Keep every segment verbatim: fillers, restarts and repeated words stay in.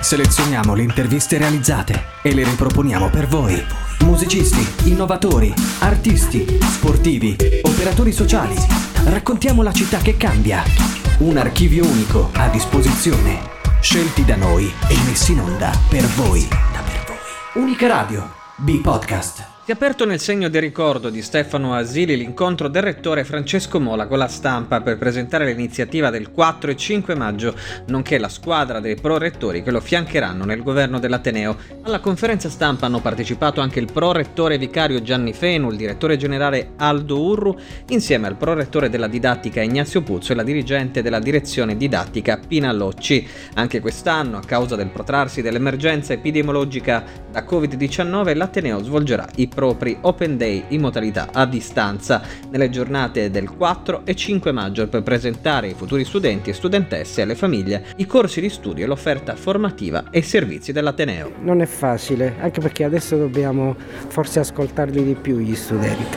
Selezioniamo le interviste realizzate e le riproponiamo per voi. Musicisti, innovatori, artisti, sportivi, operatori sociali. Raccontiamo la città che cambia. Un archivio unico a disposizione. Scelti da noi e messi in onda per voi. Unica Radio, B-Podcast. Si è aperto nel segno del ricordo di Stefano Asili l'incontro del rettore Francesco Mola con la stampa per presentare l'iniziativa del quattro e cinque maggio, nonché la squadra dei pro-rettori che lo fiancheranno nel governo dell'Ateneo. Alla conferenza stampa hanno partecipato anche il pro-rettore vicario Gianni Fenu, il direttore generale Aldo Urru, insieme al pro-rettore della didattica Ignazio Puzzo e la dirigente della direzione didattica Pina Locci. Anche quest'anno, a causa del protrarsi dell'emergenza epidemiologica da covid diciannove, l'Ateneo svolgerà i propri Open Day in modalità a distanza nelle giornate del quattro e cinque maggio per presentare ai futuri studenti e studentesse e alle famiglie i corsi di studio, l'offerta formativa e i servizi dell'Ateneo. Non è facile, anche perché adesso dobbiamo forse ascoltarli di più gli studenti,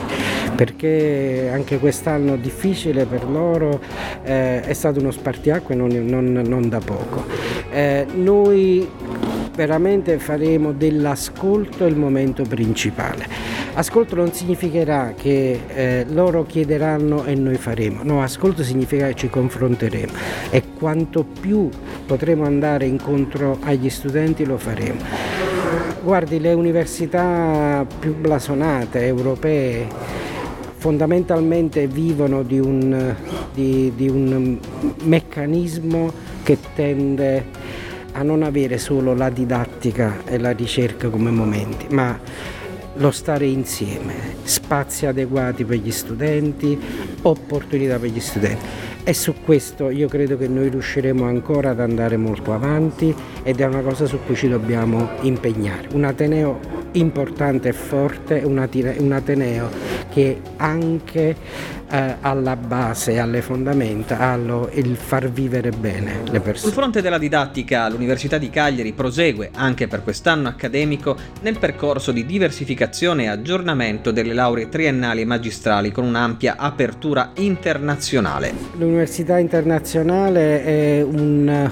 perché anche quest'anno difficile per loro eh, è stato uno spartiacque non, non, non da poco. Eh, noi veramente faremo dell'ascolto il momento principale. Ascolto non significherà che eh, loro chiederanno e noi faremo, no, ascolto significa che ci confronteremo e quanto più potremo andare incontro agli studenti lo faremo. Guardi, le università più blasonate, europee, fondamentalmente vivono di un, di, di un meccanismo che tende a non avere solo la didattica e la ricerca come momenti, ma lo stare insieme, spazi adeguati per gli studenti, opportunità per gli studenti. E su questo io credo che noi riusciremo ancora ad andare molto avanti ed è una cosa su cui ci dobbiamo impegnare. Un Ateneo importante e forte, un Ateneo che anche eh, alla base, alle fondamenta, ha lo, il far vivere bene le persone. Sul fronte della didattica, l'Università di Cagliari prosegue anche per quest'anno accademico nel percorso di diversificazione e aggiornamento delle lauree triennali e magistrali con un'ampia apertura internazionale. L'Università internazionale è un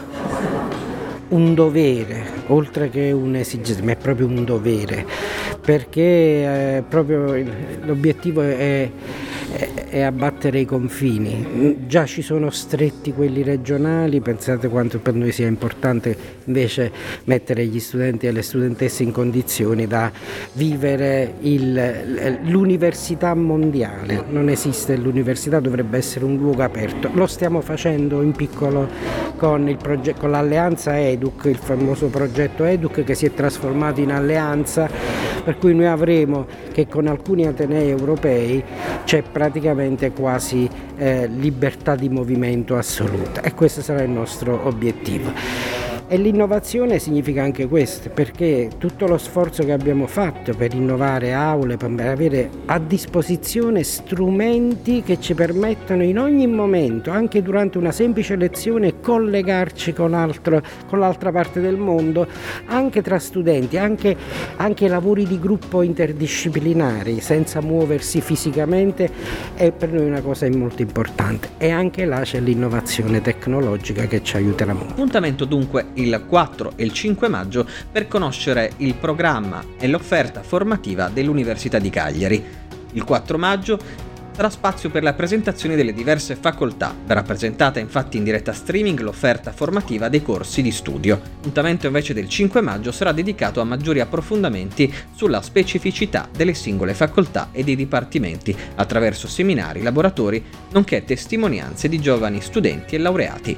un dovere, oltre che un'esigenza, ma è proprio un dovere, perché eh, proprio il, l'obiettivo è, è, è abbattere i confini. Già ci sono stretti quelli regionali, pensate quanto per noi sia importante invece mettere gli studenti e le studentesse in condizioni da vivere il, l'università mondiale. Non esiste l'università, dovrebbe essere un luogo aperto. Lo stiamo facendo in piccolo con, il proge- con l'alleanza Educ, il famoso progetto Educ che si è trasformato in alleanza, per cui noi avremo che con alcuni atenei europei c'è praticamente quasi eh, libertà di movimento assoluta e questo sarà il nostro obiettivo. E l'innovazione significa anche questo, perché tutto lo sforzo che abbiamo fatto per innovare aule, per avere a disposizione strumenti che ci permettono in ogni momento, anche durante una semplice lezione, collegarci con, altro, con l'altra parte del mondo, anche tra studenti, anche, anche lavori di gruppo interdisciplinari, senza muoversi fisicamente, è per noi una cosa molto importante. E anche là c'è l'innovazione tecnologica che ci aiuterà molto. Appuntamento dunque il quattro e il cinque maggio per conoscere il programma e l'offerta formativa dell'Università di Cagliari. Il quattro maggio sarà spazio per la presentazione delle diverse facoltà. Verrà presentata infatti in diretta streaming l'offerta formativa dei corsi di studio. L'appuntamento invece del cinque maggio sarà dedicato a maggiori approfondimenti sulla specificità delle singole facoltà e dei dipartimenti, attraverso seminari, laboratori, nonché testimonianze di giovani studenti e laureati.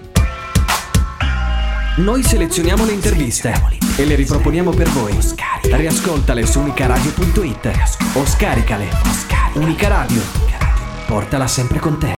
Noi selezioniamo le interviste e le riproponiamo per voi. Riascoltale su unicaradio punto it o scaricale. Unica Radio. Portala sempre con te.